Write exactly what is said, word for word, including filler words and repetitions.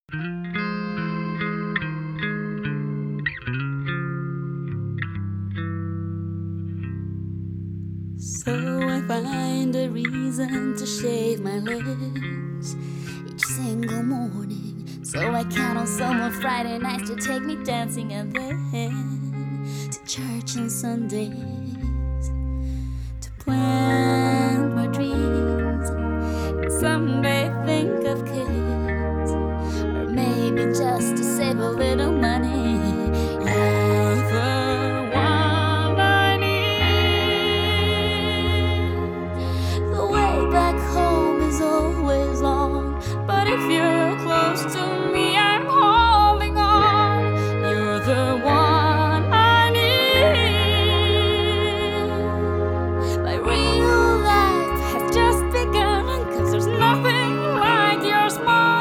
So I find a reason to shave my legs each single morning. So I count on someone Friday nights to take me dancing, and then to church on Sundays to plant my dreams and someday think of kids, or maybe just to save a little money. Have the one I need. The way back home is always long, but if you're close to me,